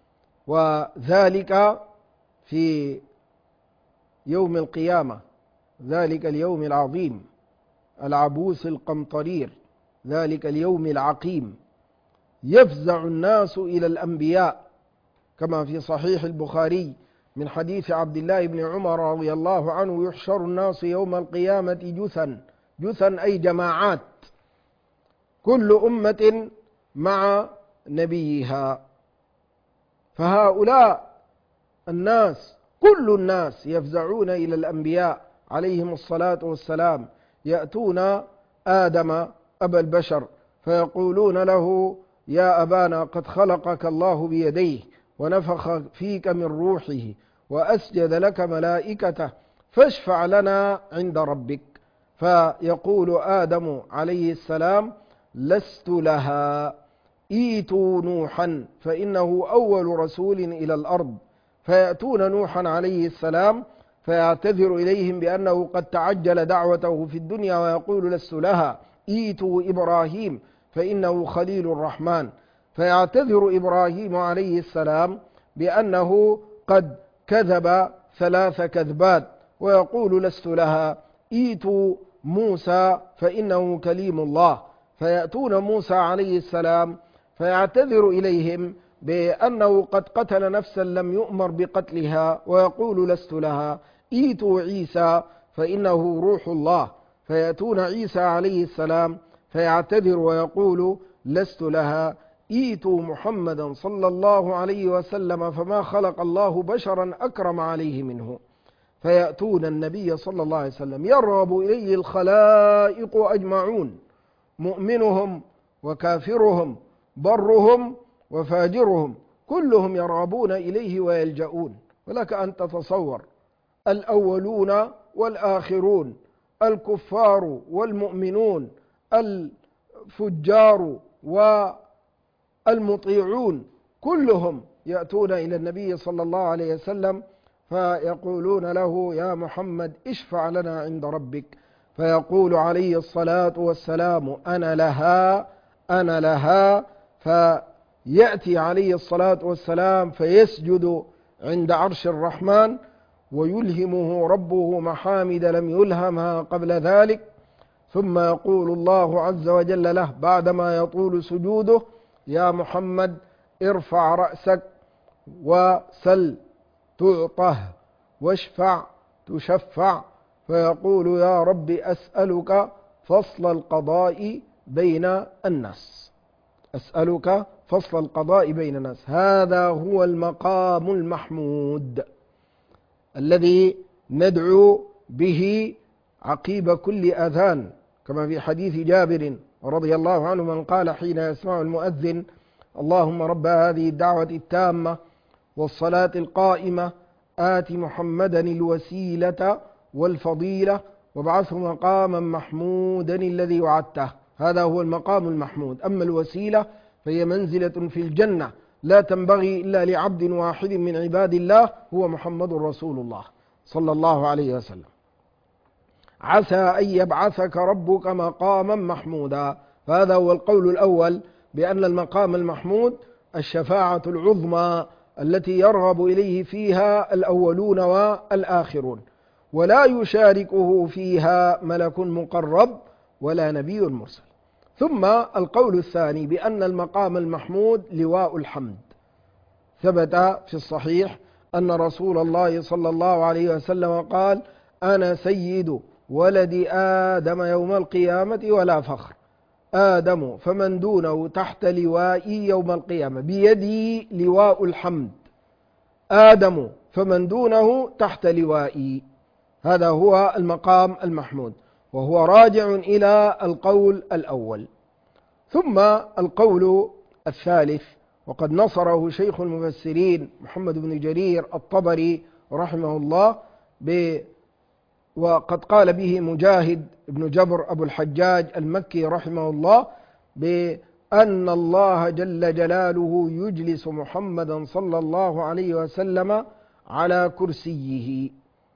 وذلك في يوم القيامة، ذلك اليوم العظيم العبوس القمطرير، ذلك اليوم العقيم. يفزع الناس إلى الأنبياء كما في صحيح البخاري من حديث عبد الله بن عمر رضي الله عنه: يحشر الناس يوم القيامة جثا جثا أي جماعات، كل أمة مع نبيها. فهؤلاء الناس كل الناس يفزعون إلى الأنبياء عليهم الصلاة والسلام، يأتون آدم أبا البشر فيقولون له: يا أبانا قد خلقك الله بيديه ونفخ فيك من روحه وأسجد لك ملائكته فاشفع لنا عند ربك. فيقول آدم عليه السلام: لست لها، ايتوا نوحا فإنه أول رسول إلى الأرض. فيأتون نوحا عليه السلام فيعتذر إليهم بأنه قد تعجل دعوته في الدنيا ويقول: لست لها، ايتوا إبراهيم فإنه خليل الرحمن. فيعتذر إبراهيم عليه السلام بأنه قد كذب ثلاث كذبات ويقول: لست لها، ايتوا موسى فإنه كليم الله. فيأتون موسى عليه السلام فيعتذر إليهم بأنه قد قتل نفسا لم يؤمر بقتلها ويقول: لست لها، ايتوا عيسى فإنه روح الله. فيأتون عيسى عليه السلام فيعتذر ويقول: لست لها، ايتوا محمدا صلى الله عليه وسلم فما خلق الله بشرا أكرم عليه منه. فيأتون النبي صلى الله عليه وسلم يرغب إليه الخلائق أجمعون، مؤمنهم وكافرهم، برهم وفاجرهم، كلهم يرغبون إليه ويلجؤون. ولك أن تتصور الأولون والآخرون، الكفار والمؤمنون، الفجار والمطيعون، كلهم يأتون إلى النبي صلى الله عليه وسلم فيقولون له: يا محمد اشفع لنا عند ربك، فيقول عليه الصلاة والسلام: أنا لها أنا لها. فيأتي عليه الصلاة والسلام فيسجد عند عرش الرحمن، ويلهمه ربه محامد لم يلهمها قبل ذلك، ثم يقول الله عز وجل له بعدما يطول سجوده: يا محمد ارفع رأسك وسل تعطه واشفع تشفع. فيقول: يا رب أسألك فصل القضاء بين الناس، أسألك فصل القضاء بين الناس. هذا هو المقام المحمود الذي ندعو به عقيب كل أذان، كما في حديث جابر رضي الله عنه: من قال حين يسمع المؤذن: اللهم رب هذه الدعوة التامة والصلاة القائمة آت محمدا الوسيلة والفضيلة وابعثه مقاما محمودا الذي وعدته. هذا هو المقام المحمود. أما الوسيلة فهي منزلة في الجنة لا تنبغي إلا لعبد واحد من عباد الله، هو محمد رسول الله صلى الله عليه وسلم. عسى أن يبعثك ربك مقاما محمودا. فهذا هو القول الأول، بأن المقام المحمود الشفاعة العظمى التي يرغب إليه فيها الأولون والآخرون، ولا يشاركه فيها ملك مقرب ولا نبي مرسل. ثم القول الثاني بأن المقام المحمود لواء الحمد. ثبت في الصحيح أن رسول الله صلى الله عليه وسلم قال: أنا سيد ولد آدم يوم القيامة ولا فخر، آدم فمن دونه تحت لوائي يوم القيامة، بيدي لواء الحمد، آدم فمن دونه تحت لوائي. هذا هو المقام المحمود، وهو راجع إلى القول الأول. ثم القول الثالث، وقد نصره شيخ المفسرين محمد بن جرير الطبري رحمه الله، ب وقد قال به مجاهد بن جبر أبو الحجاج المكي رحمه الله، بأن الله جل جلاله يجلس محمدا صلى الله عليه وسلم على كرسيه،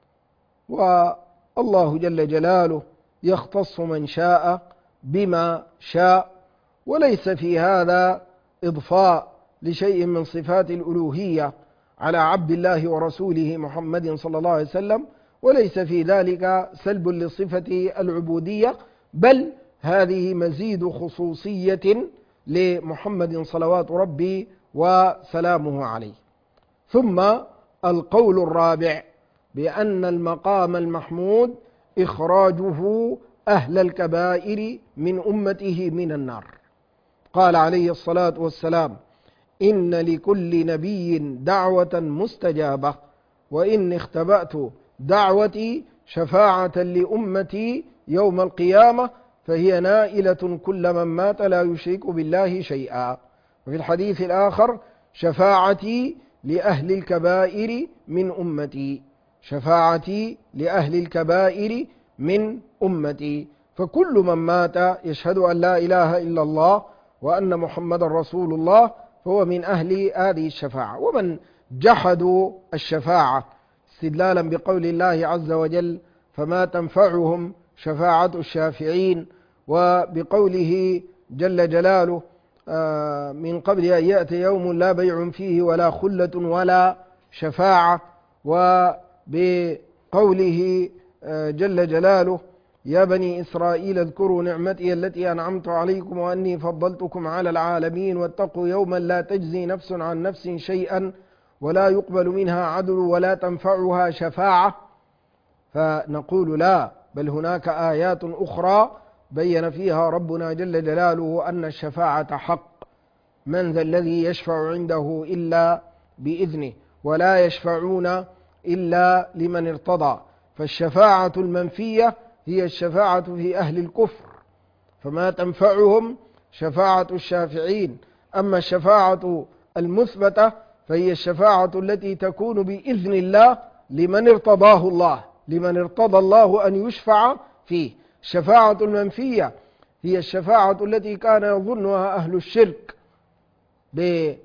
والله جل جلاله يختص من شاء بما شاء، وليس في هذا إضفاء لشيء من صفات الألوهية على عبد الله ورسوله محمد صلى الله عليه وسلم، وليس في ذلك سلب لصفة العبودية، بل هذه مزيد خصوصية لمحمد صلوات ربي وسلامه عليه. ثم القول الرابع بأن المقام المحمود إخراجه أهل الكبائر من أمته من النار. قال عليه الصلاة والسلام: إن لكل نبي دعوة مستجابة، وإن اختبأت دعوتي شفاعة لأمتي يوم القيامة فهي نائلة كل من مات لا يشرك بالله شيئا. وفي الحديث الآخر: شفاعتي لأهل الكبائر من أمتي، شفاعتي لأهل الكبائر من أمتي. فكل من مات يشهد أن لا إله إلا الله وأن محمد رسول الله فهو من أهل هذه الشفاعة. ومن جحدوا الشفاعة استدلالا بقول الله عز وجل: فما تنفعهم شفاعة الشافعين، وبقوله جل جلاله: من قبل أن يأتي يوم لا بيع فيه ولا خلة ولا شفاعة، وبقوله جل جلاله: يا بني إسرائيل اذكروا نعمتي التي أنعمت عليكم وأني فضلتكم على العالمين واتقوا يوما لا تجزي نفس عن نفس شيئا ولا يقبل منها عدل ولا تنفعها شفاعة. فنقول لا، بل هناك آيات أخرى بين فيها ربنا جل جلاله أن الشفاعة حق. من ذا الذي يشفع عنده إلا بإذنه ولا يشفعون إلا لمن ارتضى. فالشفاعة المنفية هي الشفاعة في أهل الكفر، فما تنفعهم شفاعة الشافعين. أما الشفاعة المثبتة فهي الشفاعة التي تكون بإذن الله لمن ارتضاه الله، لمن ارتضى الله أن يشفع فيه. الشفاعة المنفية هي الشفاعة التي كان يظنها أهل الشرك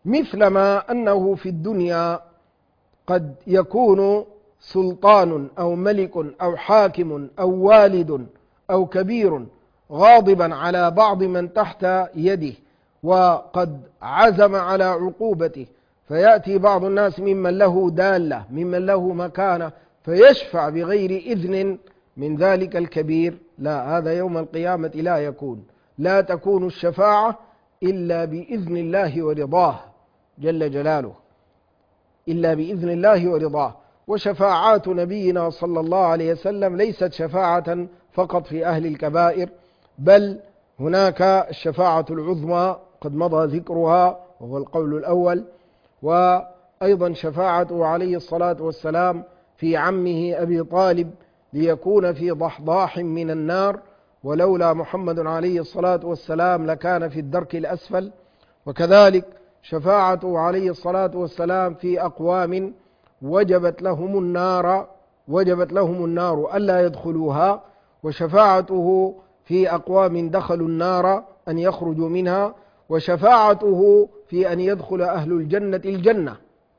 مثلما أنه في الدنيا قد يكون سلطان أو ملك أو حاكم أو والد أو كبير غاضبا على بعض من تحت يده وقد عزم على عقوبته، فيأتي بعض الناس ممن له دالة ممن له مكانة فيشفع بغير إذن من ذلك الكبير. لا، هذا يوم القيامة لا يكون، لا تكون الشفاعة إلا بإذن الله ورضاه جل جلاله، إلا بإذن الله ورضاه. وشفاعات نبينا صلى الله عليه وسلم ليست شفاعة فقط في أهل الكبائر، بل هناك الشفاعة العظمى قد مضى ذكرها وهو القول الأول، وأيضا شفاعته عليه الصلاة والسلام في عمه أبي طالب ليكون في ضحضاح من النار، ولولا محمد عليه الصلاة والسلام لكان في الدرك الأسفل. وكذلك شفاعته عليه الصلاة والسلام في أقوام وجبت لهم النار وجبت لهم النار ألا يدخلوها، وشفاعته في أقوام دخلوا النار أن يخرجوا منها، وشفاعته في أن يدخل أهل الجنة الجنة،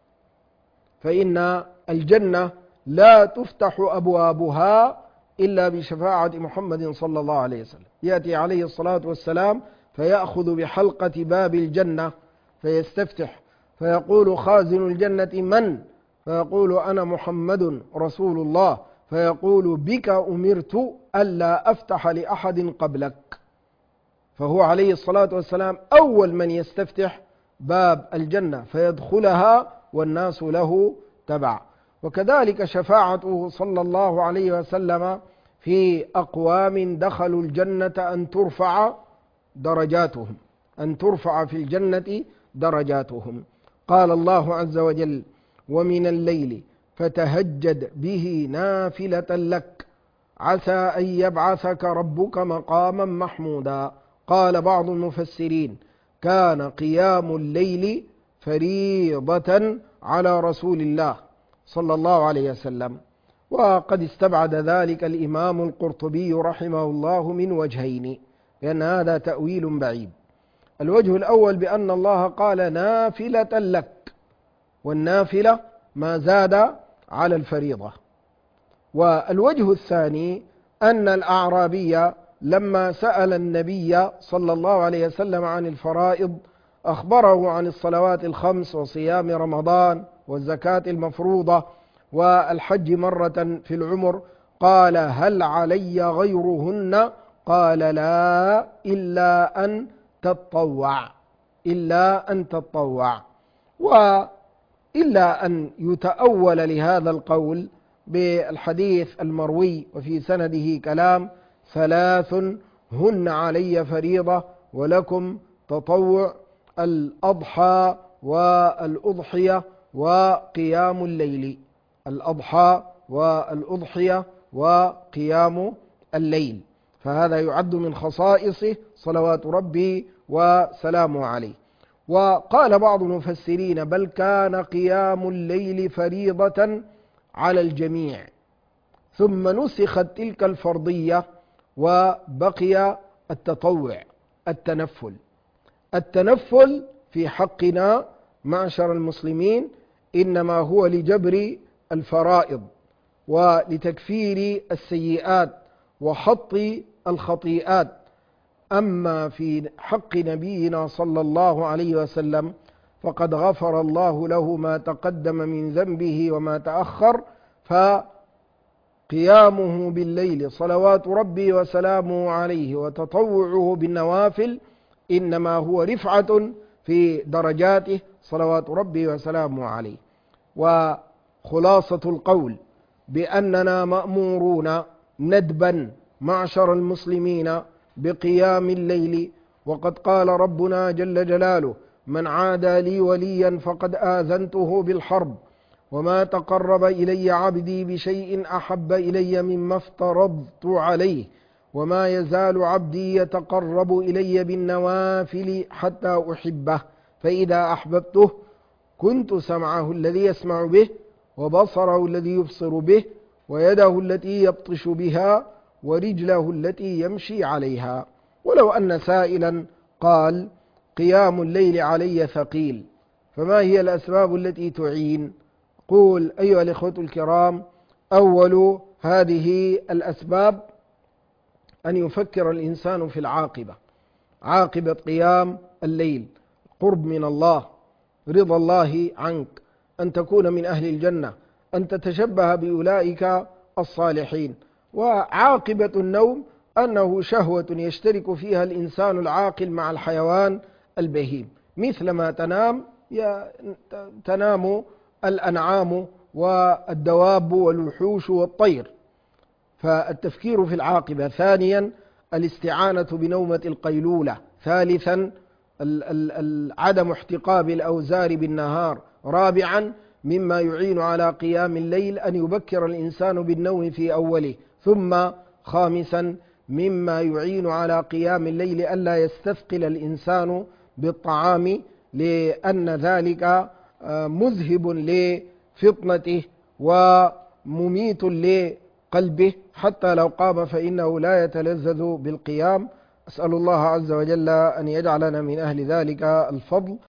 فإن الجنة لا تفتح أبوابها إلا بشفاعة محمد صلى الله عليه وسلم. يأتي عليه الصلاة والسلام فيأخذ بحلقة باب الجنة فيستفتح فيقول خازن الجنة من؟ فيقول أنا محمد رسول الله، فيقول بك أمرت ألا أفتح لأحد قبلك، فهو عليه الصلاة والسلام أول من يستفتح باب الجنة فيدخلها والناس له تبع. وكذلك شفاعته صلى الله عليه وسلم في أقوام دخلوا الجنة أن ترفع درجاتهم أن ترفع في الجنة درجاتهم. قال الله عز وجل ومن الليل فتهجد به نافلة لك عسى أن يبعثك ربك مقاما محمودا. قال بعض المفسرين كان قيام الليل فريضة على رسول الله صلى الله عليه وسلم، وقد استبعد ذلك الإمام القرطبي رحمه الله من وجهين، لأن هذا تأويل بعيد. الوجه الأول بأن الله قال نافلة لك، والنافلة ما زاد على الفريضة. والوجه الثاني أن الأعرابي لما سأل النبي صلى الله عليه وسلم عن الفرائض أخبره عن الصلوات الخمس وصيام رمضان والزكاة المفروضة والحج مرة في العمر، قال هل علي غيرهن؟ قال لا إلا أن تتطوع إلا أن تتطوع. وإلا أن يتأول لهذا القول بالحديث المروي وفي سنده كلام ثلاث هن علي فريضة ولكم تطوع: الأضحى والأضحية وقيام الليل. الأضحى والأضحية وقيام الليل، فهذا يعد من خصائصه صلوات ربي وسلامه عليه. وقال بعض المفسرين بل كان قيام الليل فريضة على الجميع، ثم نسخت تلك الفرضية وبقي التطوع التنفل. التنفل في حقنا معشر المسلمين إنما هو لجبر الفرائض ولتكفير السيئات وحط الخطيئات. أما في حق نبينا صلى الله عليه وسلم فقد غفر الله له ما تقدم من ذنبه وما تأخر، فقيامه بالليل صلوات ربي وسلامه عليه وتطوعه بالنوافل إنما هو رفعة في درجاته صلوات ربي وسلامه عليه. وخلاصة القول بأننا مأمورون ندبا معشر المسلمين بقيام الليل، وقد قال ربنا جل جلاله من عادى لي وليا فقد آذنته بالحرب، وما تقرب إلي عبدي بشيء أحب إلي مما افترضت عليه، وما يزال عبدي يتقرب إلي بالنوافل حتى أحبه، فإذا أحببته كنت سمعه الذي يسمع به وبصره الذي يبصر به ويده التي يبطش بها ورجله التي يمشي عليها. ولو أن سائلا قال قيام الليل علي ثقيل، فما هي الأسباب التي تعين؟ قول أيها الإخوة الكرام: أول هذه الأسباب أن يفكر الإنسان في العاقبة، عاقبة قيام الليل، قرب من الله، رضا الله عنك، أن تكون من أهل الجنة، أن تتشبه بأولئك الصالحين. وعاقبة النوم أنه شهوة يشترك فيها الإنسان العاقل مع الحيوان البهيم، مثلما تنام تنام الأنعام والدواب والوحوش والطير. فالتفكير في العاقبة. ثانيا الاستعانة بنومة القيلولة. ثالثا عدم احتقاب الأوزار بالنهار. رابعا مما يعين على قيام الليل أن يبكر الإنسان بالنوم في أوله. ثم خامسا مما يعين على قيام الليل ألا يستثقل الإنسان بالطعام، لأن ذلك مذهب لفطنته ومميت لقلبه، حتى لو قام فإنه لا يتلذذ بالقيام. أسأل الله عز وجل أن يجعلنا من أهل ذلك الفضل.